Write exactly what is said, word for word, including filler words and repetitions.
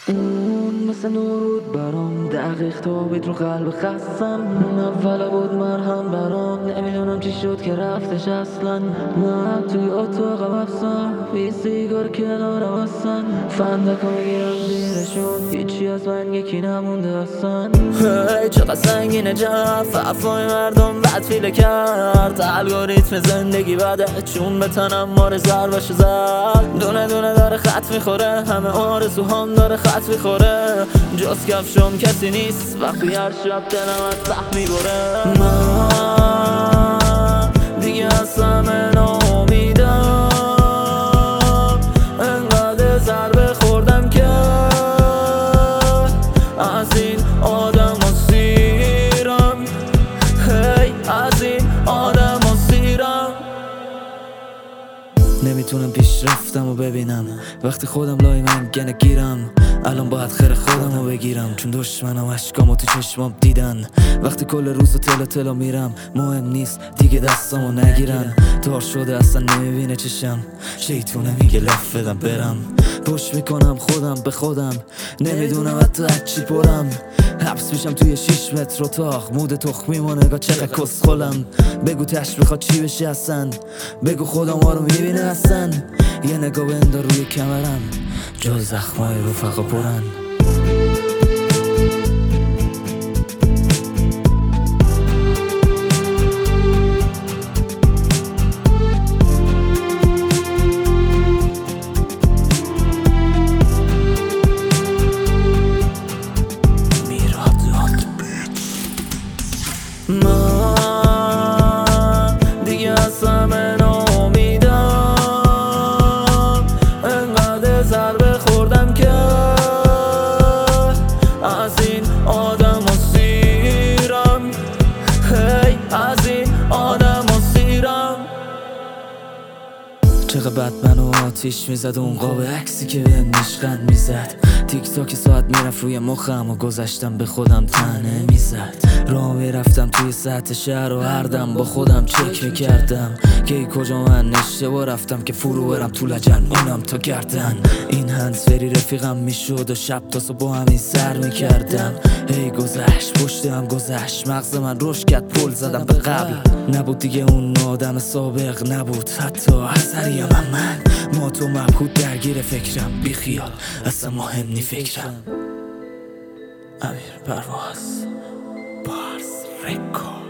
اون مثل نورود برام دقیق تابید رو قلب خستم. اولا بود مرهم برام، نمیدونم چی شد که رفتش اصلا. من توی اتاق بستم بی سیگار کنارم هستن، فندک ها میگیرم زیرشون، هیچی از من یکی نمونده اصلا. هی چقدر سنگینه جف، افای مردم بد فیله کرد. الگوریتم زندگی بده چون به تنم مار ضربش زد. دونه دونه داره خط میخوره، همه آرزوهام داره خط میخوره. جز کفشم کسی نیست وقتی هر شب دلم از سخت میبره. من دیگه از همه ناامیدم، انقدر ضربه خوردم که از این آدم ها سیرم. هی از این آدم ها سیرم. نمیتونم پیش رفتم و ببینم وقتی خودم لای من گنه گیرم. الان باید خیر خودم رو بگیرم چون دشمنم عشقامو تو چشمام دیدن. وقتی کل روز تلا تلا میرم مهم نیست دیگه دستامو نگیرن. دار شده اصلا نمیبینه چشم، شیطونه میگه لف بدم برم. پشت میکنم خودم به خودم، نمیدونم حتی از چی پرم. حبس میشم توی شیش متر اتاق، مود تخمی ما نگاه چقدر کسخلم. بگو تش بخواد چی بشه اصلا، بگو خودم ها رو میبینه اصلا. یه نگاه بندار روی کمرم، جز زخمای رفقا پرن. من دیگه از همه ناامیدم، انقدر ضربه خوردم که از این آدم ها سیرم. هی از این آدم ها سیرم. چقدر بد منو آتیش میزد اون قاب عکسی که بهم نشقند میزد. تیک تاک ساعت میرفت روی مخم و گذشتم به خودم تنه میزد. راه میرفتم توی سطح شهر و هر دم با خودم چک میکردم که ای کجا من اشتباه رفتم که فرو برم تو لجن اونم تا گردن. این هنسفری رفیقم میشد و شب تا صبح با همین سر میکردم. هی گذشت پشت هم گذشت، مغز من رشد کرد پل زدم به قبل. نبود دیگه اون آدم سابق، نبود حتی اثری هم من. ما تو مبهوت درگیر فکرم، بی خیال اصلا مهم نی فکرم. امیر پرواز بارس رکورد.